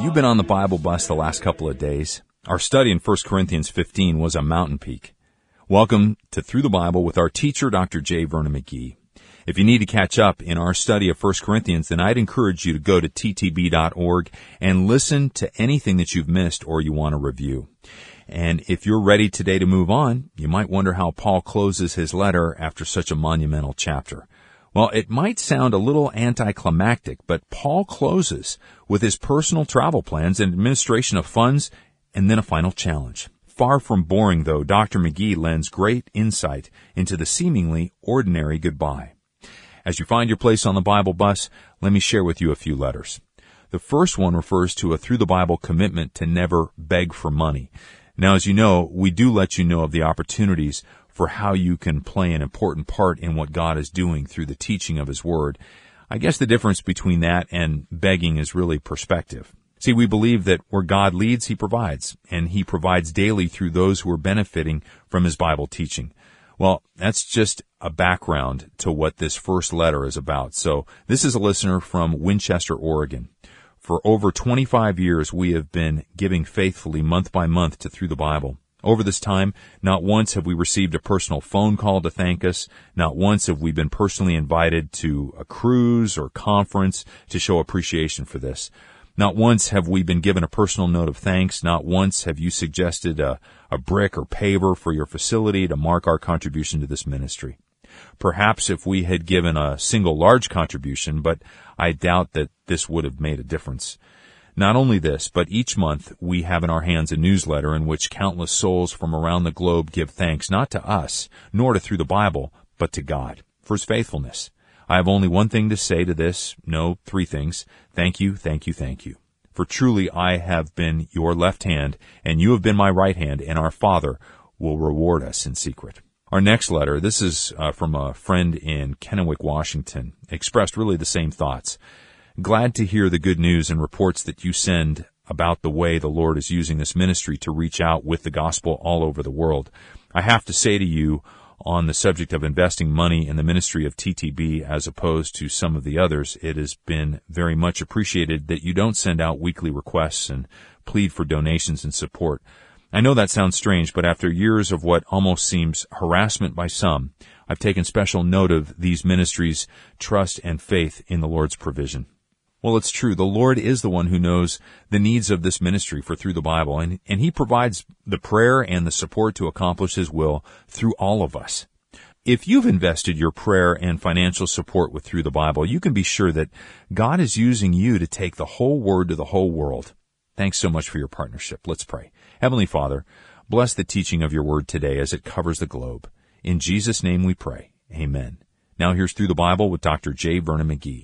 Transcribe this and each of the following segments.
you been on the Bible bus the last couple of days? Our study in 1 Corinthians 15 was a mountain peak. Welcome to Through the Bible with our teacher, Dr. J. Vernon McGee. If you need to catch up in our study of 1 Corinthians, then I'd encourage you to go to ttb.org and listen to anything that you've missed or you want to review. And if you're ready today to move on, you might wonder how Paul closes his letter after such a monumental chapter. Well, it might sound a little anticlimactic, but Paul closes with his personal travel plans and administration of funds, and then a final challenge. Far from boring, though, Dr. McGee lends great insight into the seemingly ordinary goodbye. As you find your place on the Bible bus, let me share with you a few letters. The first one refers to a Through the Bible commitment to never beg for money. Now, as you know, we do let you know of the opportunities for how you can play an important part in what God is doing through the teaching of His Word. I guess the difference between that and begging is really perspective. See, we believe that where God leads, He provides, and He provides daily through those who are benefiting from His Bible teaching. Well, that's just a background to what this first letter is about. So this is a listener from Winchester, Oregon. For over 25 years, we have been giving faithfully month by month to Through the Bible. Over this time, not once have we received a personal phone call to thank us. Not once have we been personally invited to a cruise or conference to show appreciation for this. Not once have we been given a personal note of thanks. Not once have you suggested a brick or paver for your facility to mark our contribution to this ministry. Perhaps if we had given a single large contribution, but I doubt that this would have made a difference. Not only this, but each month we have in our hands a newsletter in which countless souls from around the globe give thanks not to us, nor to Through the Bible, but to God for His faithfulness. I have only one thing to say to this, no, three things. Thank you, thank you, thank you. For truly I have been your left hand, and you have been my right hand, and our Father will reward us in secret. Our next letter, this is from a friend in Kennewick, Washington, expressed really the same thoughts. Glad to hear the good news and reports that you send about the way the Lord is using this ministry to reach out with the gospel all over the world. I have to say to you, on the subject of investing money in the ministry of TTB as opposed to some of the others, it has been very much appreciated that you don't send out weekly requests and plead for donations and support. I know that sounds strange, but after years of what almost seems harassment by some, I've taken special note of these ministries' trust and faith in the Lord's provision. Well, it's true. The Lord is the one who knows the needs of this ministry for Through the Bible, and He provides the prayer and the support to accomplish His will through all of us. If you've invested your prayer and financial support with Through the Bible, you can be sure that God is using you to take the whole Word to the whole world. Thanks so much for your partnership. Let's pray. Heavenly Father, bless the teaching of your Word today as it covers the globe. In Jesus' name we pray. Amen. Now here's Through the Bible with Dr. J. Vernon McGee.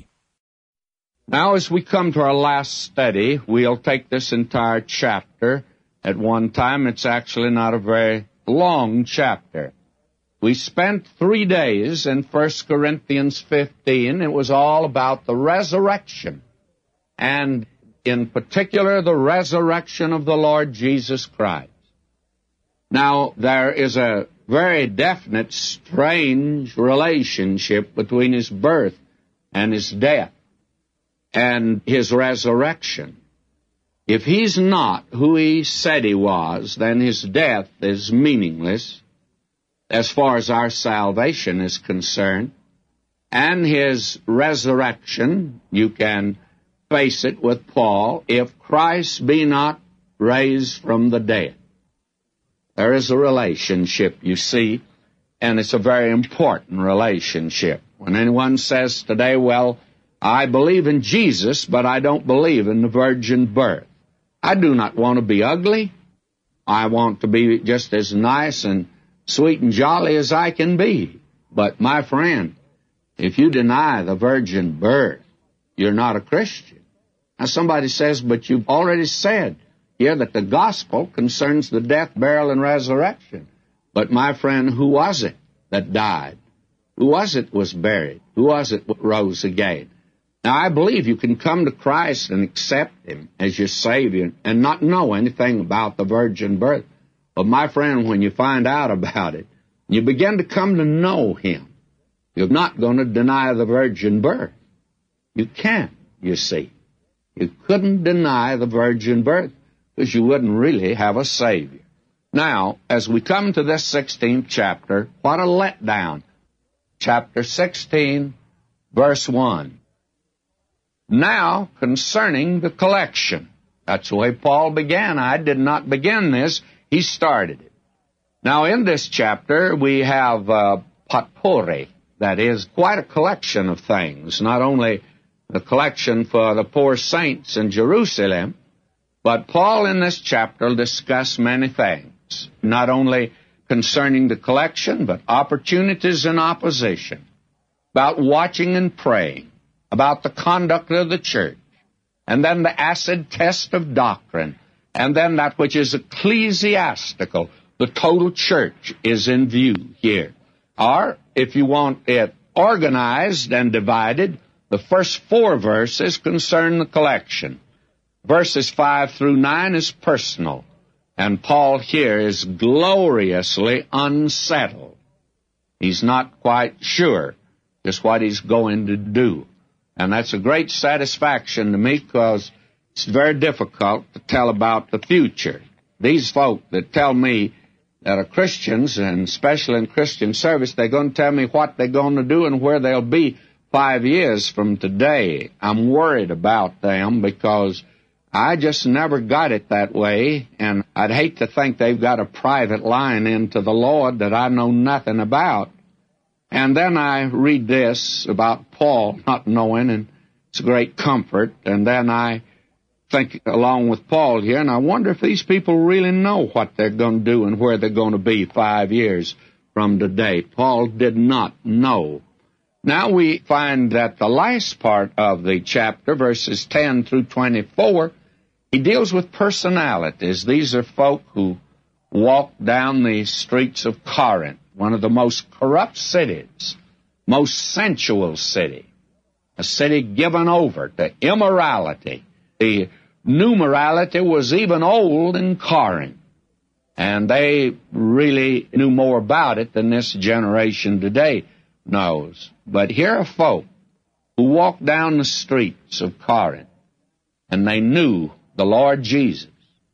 Now, as we come to our last study, we'll take this entire chapter at one time. It's actually not a very long chapter. We spent 3 days in 1 Corinthians 15. It was all about the resurrection, and in particular, the resurrection of the Lord Jesus Christ. Now, there is a very definite, strange relationship between His birth and His death and His resurrection. If He's not who He said He was, then His death is meaningless as far as our salvation is concerned. And His resurrection, you can face it with Paul, if Christ be not raised from the dead. There is a relationship, you see, and it's a very important relationship. When anyone says today, well, I believe in Jesus, but I don't believe in the virgin birth. I do not want to be ugly. I want to be just as nice and sweet and jolly as I can be. But, my friend, if you deny the virgin birth, you're not a Christian. Now, somebody says, but you've already said here that the gospel concerns the death, burial, and resurrection. But, my friend, who was it that died? Who was it was buried? Who was it that rose again? Now, I believe you can come to Christ and accept Him as your Savior and not know anything about the virgin birth. But, my friend, when you find out about it, you begin to come to know Him. You're not going to deny the virgin birth. You can't, you see. You couldn't deny the virgin birth because you wouldn't really have a Savior. Now, as we come to this 16th chapter, what a letdown. Chapter 16, verse 1. Now, concerning the collection. That's the way Paul began. I did not begin this. He started it. Now, in this chapter, we have potpourri. That is quite a collection of things. Not only the collection for the poor saints in Jerusalem, but Paul in this chapter will discuss many things. Not only concerning the collection, but opportunities in opposition, about watching and praying, about the conduct of the church, and then the acid test of doctrine, and then that which is ecclesiastical. The total church is in view here. Or, if you want it organized and divided, the first 4 verses concern the collection. Verses 5 through 9 is personal, and Paul here is gloriously unsettled. He's not quite sure just what he's going to do. And that's a great satisfaction to me because it's very difficult to tell about the future. These folk that tell me that are Christians, and especially in Christian service, they're going to tell me what they're going to do and where they'll be 5 years from today. I'm worried about them because I just never got it that way, and I'd hate to think they've got a private line into the Lord that I know nothing about. And then I read this about Paul not knowing, and it's a great comfort. And then I think along with Paul here, and I wonder if these people really know what they're going to do and where they're going to be 5 years from today. Paul did not know. Now we find that the last part of the chapter, verses 10 through 24, he deals with personalities. These are folk who walk down the streets of Corinth, one of the most corrupt cities, most sensual city, a city given over to immorality. The new morality was even old in Corinth, and they really knew more about it than this generation today knows. But here are folk who walked down the streets of Corinth, and they knew the Lord Jesus,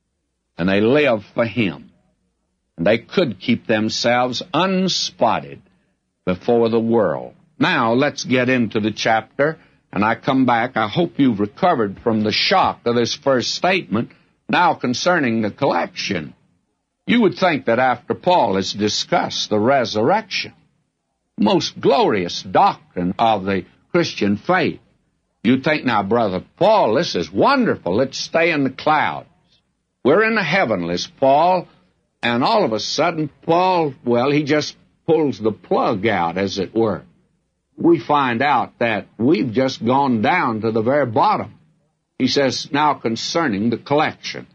and they lived for Him. And they could keep themselves unspotted before the world. Now, let's get into the chapter, and I come back. I hope you've recovered from the shock of this first statement. Now, concerning the collection, you would think that after Paul has discussed the resurrection, most glorious doctrine of the Christian faith, you'd think, now, Brother Paul, this is wonderful. Let's stay in the clouds. We're in the heavenlies, Paul. And all of a sudden, Paul, well, he just pulls the plug out, as it were. We find out that we've just gone down to the very bottom. He says, now concerning the collection.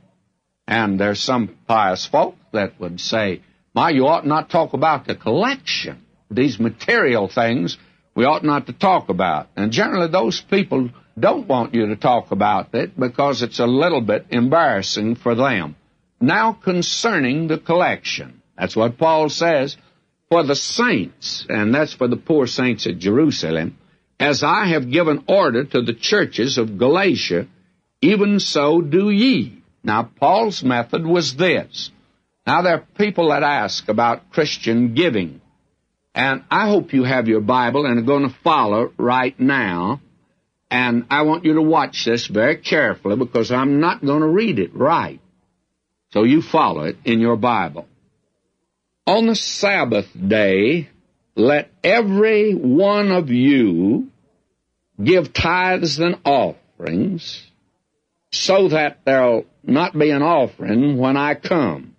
And there's some pious folk that would say, my, you ought not talk about the collection. These material things we ought not to talk about. And generally those people don't want you to talk about it because it's a little bit embarrassing for them. Now concerning the collection. That's what Paul says. For the saints, and that's for the poor saints at Jerusalem, as I have given order to the churches of Galatia, even so do ye. Now, Paul's method was this. Now, there are people that ask about Christian giving. And I hope you have your Bible and are going to follow right now. And I want you to watch this very carefully because I'm not going to read it right. So you follow it in your Bible. On the Sabbath day, let every one of you give tithes and offerings, so that there'll not be an offering when I come.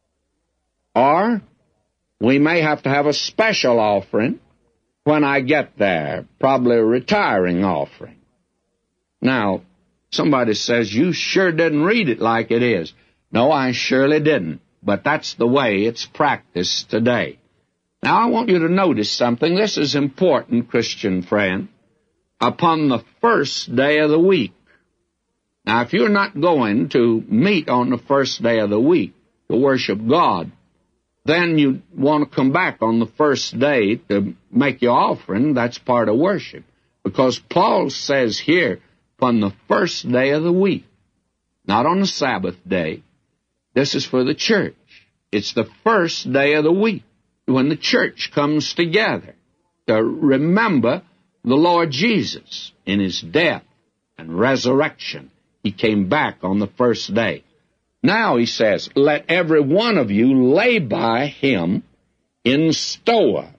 Or we may have to have a special offering when I get there, probably a retiring offering. Now, somebody says, you sure didn't read it like it is. No, I surely didn't, but that's the way it's practiced today. Now, I want you to notice something. This is important, Christian friend. Upon the first day of the week. Now, if you're not going to meet on the first day of the week to worship God, then you want to come back on the first day to make your offering. That's part of worship. Because Paul says here, upon the first day of the week, not on the Sabbath day. This is for the church. It's the first day of the week when the church comes together to remember the Lord Jesus in his death and resurrection. He came back on the first day. Now, he says, let every one of you lay by him in store,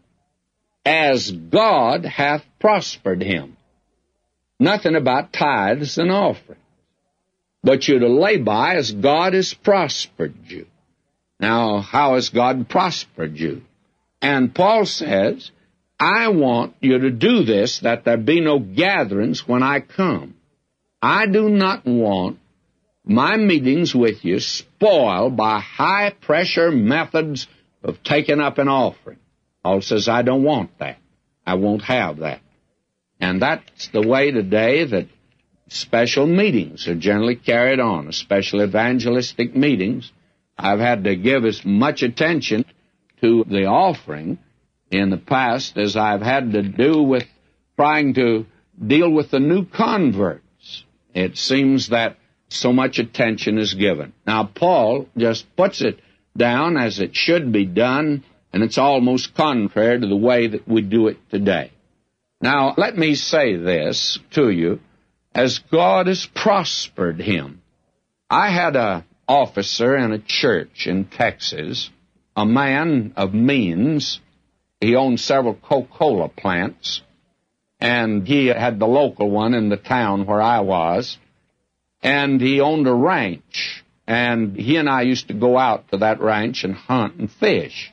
as God hath prospered him. Nothing about tithes and offerings, but you're to lay by as God has prospered you. Now, how has God prospered you? And Paul says, I want you to do this, that there be no gatherings when I come. I do not want my meetings with you spoiled by high-pressure methods of taking up an offering. Paul says, I don't want that. I won't have that. And that's the way today that special meetings are generally carried on, especially evangelistic meetings. I've had to give as much attention to the offering in the past as I've had to do with trying to deal with the new converts. It seems that so much attention is given. Now, Paul just puts it down as it should be done, and it's almost contrary to the way that we do it today. Now, let me say this to you, as God has prospered him. I had an officer in a church in Texas, a man of means. He owned several Coca-Cola plants, and he had the local one in the town where I was, and he owned a ranch, and he and I used to go out to that ranch and hunt and fish.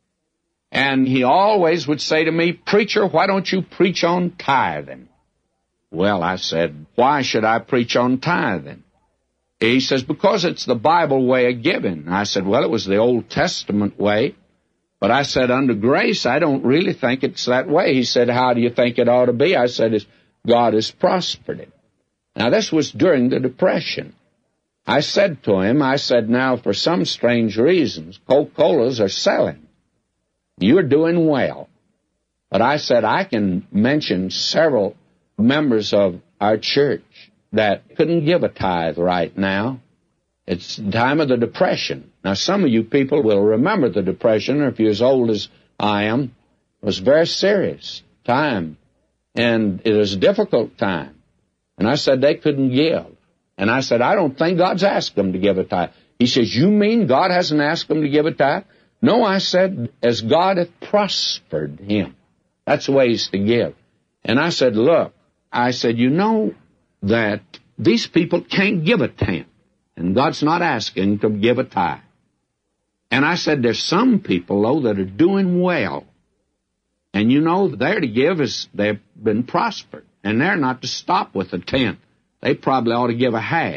And he always would say to me, Preacher, why don't you preach on tithing? Well, I said, why should I preach on tithing? He says, because it's the Bible way of giving. I said, well, it was the Old Testament way. But I said, under grace, I don't really think it's that way. He said, how do you think it ought to be? I said, God has prospered it. Now, this was during the Depression. I said to him, now, for some strange reasons, Coca-Colas are selling. You're doing well. But I said, I can mention several members of our church that couldn't give a tithe right now. It's the time of the Depression. Now, some of you people will remember the Depression, or if you're as old as I am, it was a very serious time, and it was a difficult time. And I said, they couldn't give. And I said, I don't think God's asked them to give a tithe. He says, you mean God hasn't asked them to give a tithe? No, I said, as God hath prospered him. That's the way he's to give. And I said, look, you know that these people can't give a tenth, and God's not asking to give a tithe. And I said, there's some people, though, that are doing well. And you know, they're to give as they've been prospered, and they're not to stop with a tenth. They probably ought to give a half.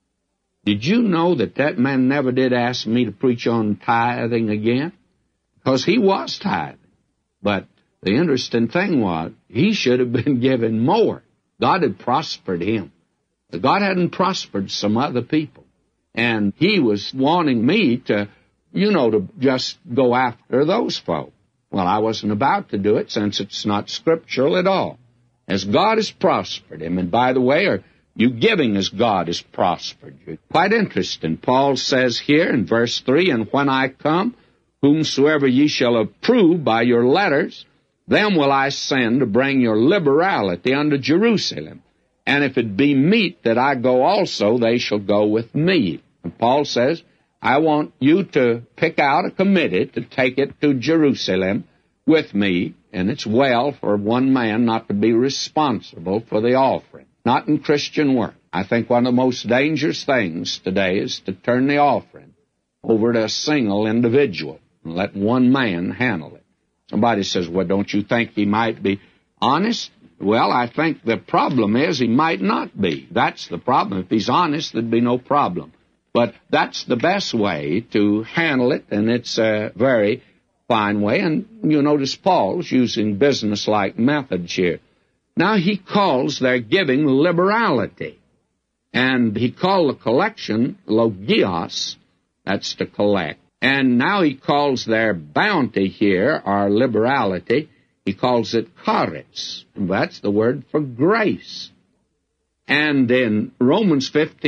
Did you know that that man never did ask me to preach on tithing again? Because he was tithing. But the interesting thing was, he should have been given more. God had prospered him. But God hadn't prospered some other people. And he was wanting me to, to just go after those folk. Well, I wasn't about to do it, since it's not scriptural at all. As God has prospered him, and by the way, are you giving as God has prospered you? Quite interesting. Paul says here in verse 3, and when I come, whomsoever ye shall approve by your letters, them will I send to bring your liberality unto Jerusalem. And if it be meet that I go also, they shall go with me. And Paul says, I want you to pick out a committee to take it to Jerusalem with me, and it's well for one man not to be responsible for the offering. Not in Christian work. I think one of the most dangerous things today is to turn the offering over to a single individual and let one man handle it. Somebody says, well, don't you think he might be honest? Well, I think the problem is he might not be. That's the problem. If he's honest, there'd be no problem. But that's the best way to handle it, and it's a very fine way. And you notice Paul's using business-like methods here. Now he calls their giving liberality. And he called the collection logios, that's to collect. And now he calls their bounty here, or liberality, he calls it charis. And that's the word for grace. And in Romans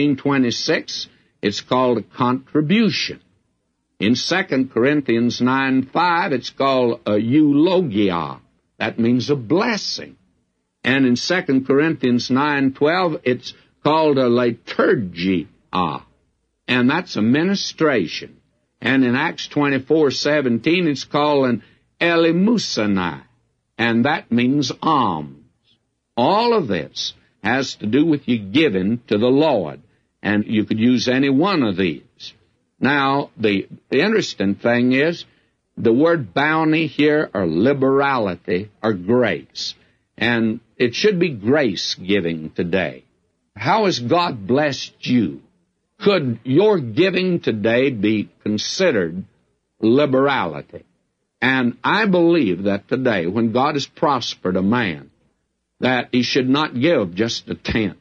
15:26, it's called a contribution. In 2 Corinthians 9:5, it's called a eulogia. That means a blessing. And in 2 Corinthians 9:12, it's called a liturgia. And that's a ministration. And in Acts 24:17, it's called an eleemosynai. And that means alms. All of this has to do with you giving to the Lord. And you could use any one of these. Now, the interesting thing is, the word bounty here, or liberality, or grace. And it should be grace giving today. How has God blessed you? Could your giving today be considered liberality? And I believe that today, when God has prospered a man, that he should not give just a tenth.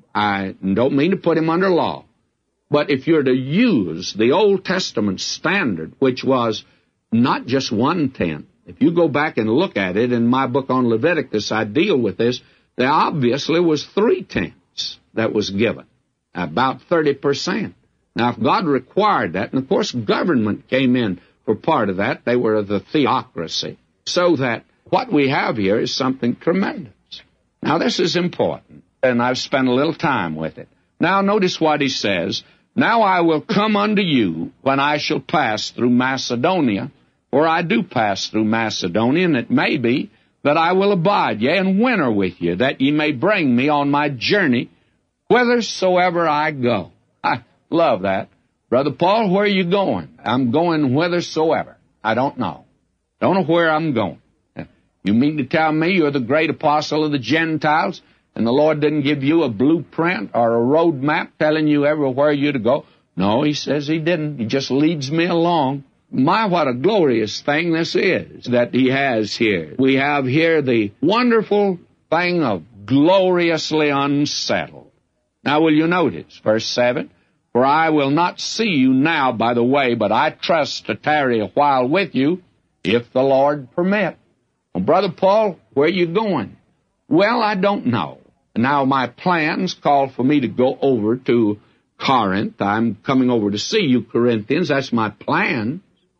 I don't mean to put him under law. But if you're to use the Old Testament standard, which was not just 1/10, if you go back and look at it, in my book on Leviticus, I deal with this, there obviously was 3/10 that was given, about 30%. Now, if God required that, and of course government came in for part of that, they were the theocracy, so that what we have here is something tremendous. Now, this is important, and I've spent a little time with it. Now, notice what he says. Now I will come unto you when I shall pass through Macedonia, for I do pass through Macedonia, and it may be that I will abide, yea, and winter with you, that ye may bring me on my journey whithersoever I go. I love that. Brother Paul, where are you going? I'm going whithersoever. I don't know. Don't know where I'm going. You mean to tell me you're the great apostle of the Gentiles, and the Lord didn't give you a blueprint or a road map telling you everywhere you're to go? No, he says he didn't. He just leads me along. My, what a glorious thing this is that he has here. We have here the wonderful thing of gloriously unsettled. Now, will you notice, verse 7, for I will not see you now by the way, but I trust to tarry a while with you, if the Lord permit. Well, Brother Paul, where are you going? Well, I don't know. Now, my plans call for me to go over to Corinth. I'm coming over to see you, Corinthians. That's my plan.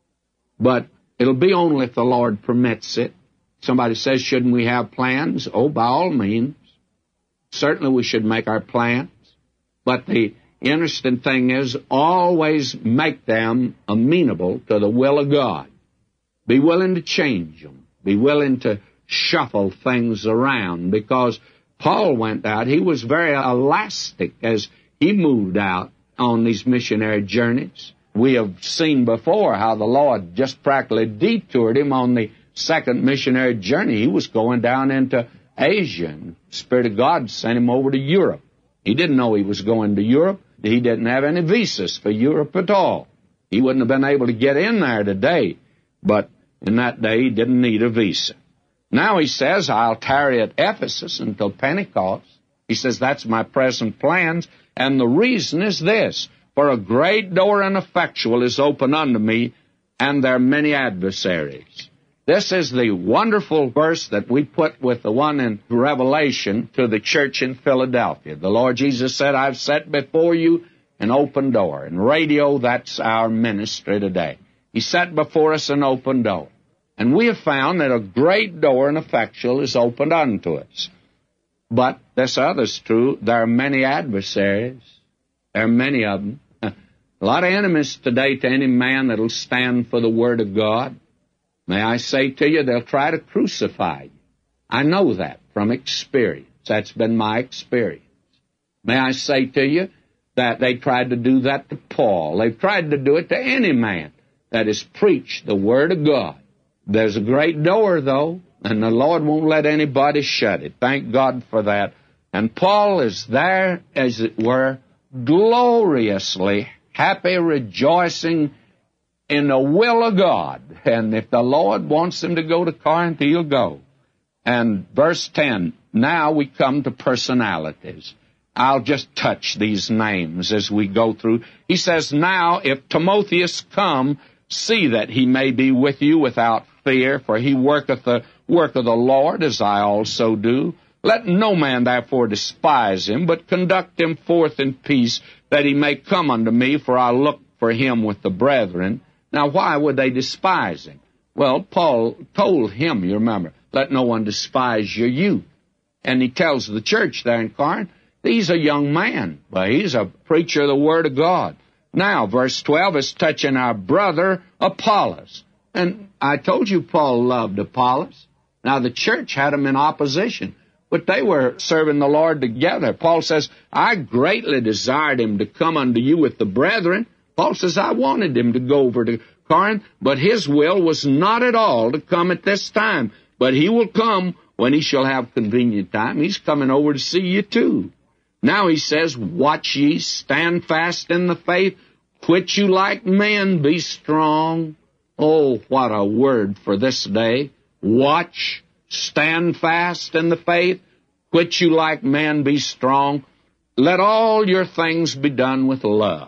But it'll be only if the Lord permits it. Somebody says, shouldn't we have plans? Oh, by all means. Certainly we should make our plans. But the interesting thing is, always make them amenable to the will of God. Be willing to change them. Be willing to shuffle things around, because Paul went out. He was very elastic as he moved out on these missionary journeys. We have seen before how the Lord just practically detoured him on the second missionary journey. He was going down into Asia, and the Spirit of God sent him over to Europe. He didn't know he was going to Europe. He didn't have any visas for Europe at all. He wouldn't have been able to get in there today, but in that day he didn't need a visa. Now he says, I'll tarry at Ephesus until Pentecost. He says, that's my present plans, and the reason is this, for a great door and effectual is open unto me, and there are many adversaries. This is the wonderful verse that we put with the one in Revelation to the church in Philadelphia. The Lord Jesus said, I've set before you an open door. And radio, that's our ministry today. He set before us an open door. And we have found that a great door and effectual is opened unto us. But this other's true. There are many adversaries. There are many of them. A lot of enemies today to any man that'll stand for the Word of God. May I say to you, they'll try to crucify you. I know that from experience. That's been my experience. May I say to you that they tried to do that to Paul. They've tried to do it to any man that has preached the Word of God. There's a great door, though, and the Lord won't let anybody shut it. Thank God for that. And Paul is there, as it were, gloriously happy, rejoicing in the will of God. And if the Lord wants him to go to Corinth, he'll go. And verse 10, now we come to personalities. I'll just touch these names as we go through. He says, now if Timotheus come, see that he may be with you without fear, for he worketh the work of the Lord, as I also do. Let no man therefore despise him, but conduct him forth in peace, that he may come unto me, for I look for him with the brethren. Now, why would they despise him? Well, Paul told him, you remember, let no one despise your youth. And he tells the church there in Corinth, he's a young man. Well, he's a preacher of the Word of God. Now, verse 12 is touching our brother Apollos. And I told you Paul loved Apollos. Now, the church had him in opposition, but they were serving the Lord together. Paul says, I greatly desired him to come unto you with the brethren. Paul says, I wanted him to go over to Corinth, but his will was not at all to come at this time. But he will come when he shall have convenient time. He's coming over to see you too. Now he says, watch ye, stand fast in the faith, quit you like men, be strong. Oh, what a word for this day. Watch, stand fast in the faith, quit you like men, be strong. Let all your things be done with love.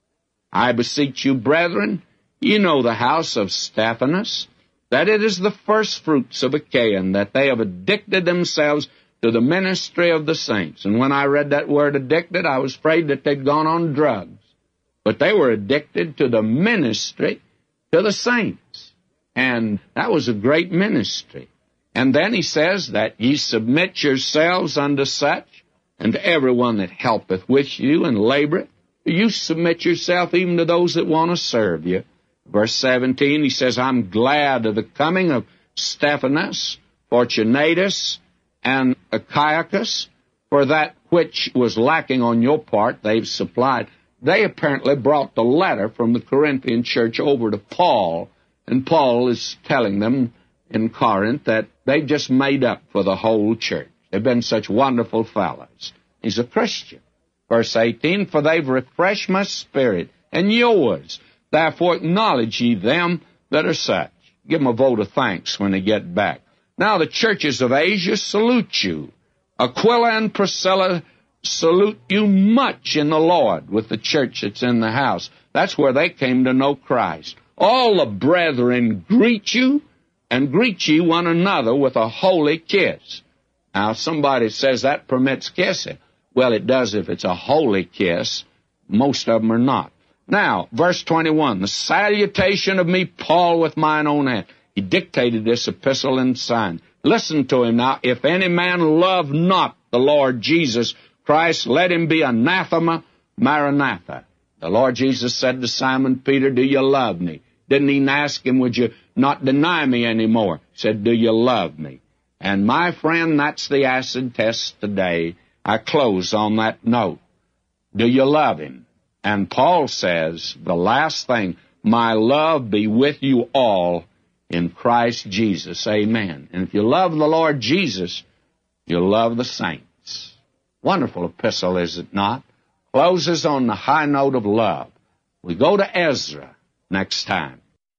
I beseech you, brethren, you know the house of Stephanas, that it is the first fruits of Achaia, and that they have addicted themselves to the ministry of the saints. And when I read that word addicted, I was afraid that they'd gone on drugs. But they were addicted to the ministry to the saints. And that was a great ministry. And then he says that ye submit yourselves unto such, and to everyone that helpeth with you and laboreth. You submit yourself even to those that want to serve you. Verse 17, he says, I'm glad of the coming of Stephanas, Fortunatus, and Achaicus, for that which was lacking on your part they've supplied. They apparently brought the letter from the Corinthian church over to Paul, and Paul is telling them in Corinth that they've just made up for the whole church. They've been such wonderful fellows. He's a Christian. Verse 18, for they've refreshed my spirit and yours. Therefore acknowledge ye them that are such. Give them a vote of thanks when they get back. Now the churches of Asia salute you. Aquila and Priscilla salute you much in the Lord with the church that's in the house. That's where they came to know Christ. All the brethren greet you, and greet ye one another with a holy kiss. Now somebody says that permits kissing. Well, it does if it's a holy kiss. Most of them are not. Now, verse 21, the salutation of me, Paul, with mine own hand. He dictated this epistle and signed. Listen to him now. If any man love not the Lord Jesus Christ, let him be anathema, maranatha. The Lord Jesus said to Simon Peter, do you love me? Didn't he ask him, would you not deny me anymore? He said, do you love me? And my friend, that's the acid test today. I close on that note. Do you love him? And Paul says, the last thing, my love be with you all in Christ Jesus. Amen. And if you love the Lord Jesus, you'll love the saints. Wonderful epistle, is it not? Closes on the high note of love. We go to Ezra next time.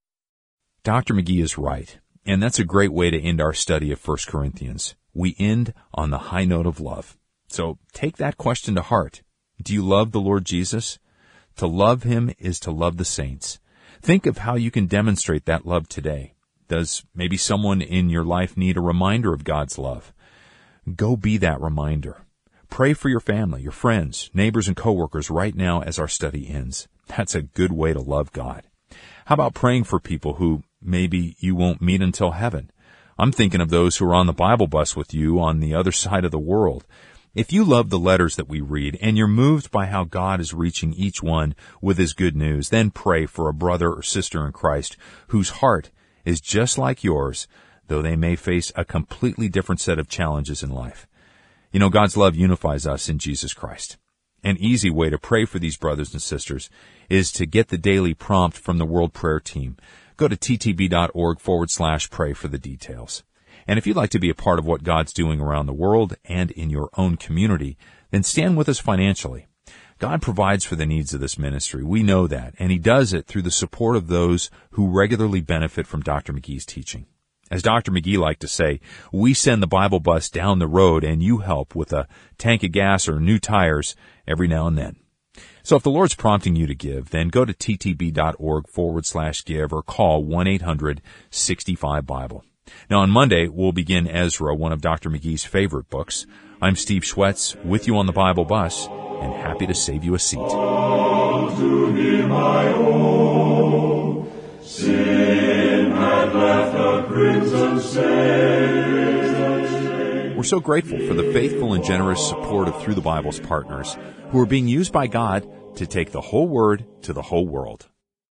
Dr. McGee is right, and that's a great way to end our study of 1 Corinthians. We end on the high note of love. So take that question to heart. Do you love the Lord Jesus? To love him is to love the saints. Think of how you can demonstrate that love today. Does maybe someone in your life need a reminder of God's love? Go be that reminder. Pray for your family, your friends, neighbors, and coworkers right now as our study ends. That's a good way to love God. How about praying for people who maybe you won't meet until heaven? I'm thinking of those who are on the Bible bus with you on the other side of the world. If you love the letters that we read and you're moved by how God is reaching each one with his good news, then pray for a brother or sister in Christ whose heart is just like yours, though they may face a completely different set of challenges in life. You know, God's love unifies us in Jesus Christ. An easy way to pray for these brothers and sisters is to get the daily prompt from the World Prayer Team. Go to ttb.org/pray for the details. And if you'd like to be a part of what God's doing around the world and in your own community, then stand with us financially. God provides for the needs of this ministry. We know that, and he does it through the support of those who regularly benefit from Dr. McGee's teaching. As Dr. McGee liked to say, we send the Bible bus down the road and you help with a tank of gas or new tires every now and then. So if the Lord's prompting you to give, then go to ttb.org/give or call 1-800-65-BIBLE. Now on Monday, we'll begin Ezra, one of Dr. McGee's favorite books. I'm Steve Schwetz, with you on the Bible Bus, and happy to save you a seat. To him I owe, sin had left a crimson stain. We're so grateful for the faithful and generous support of Through the Bible's partners, who are being used by God to take the whole Word to the whole world.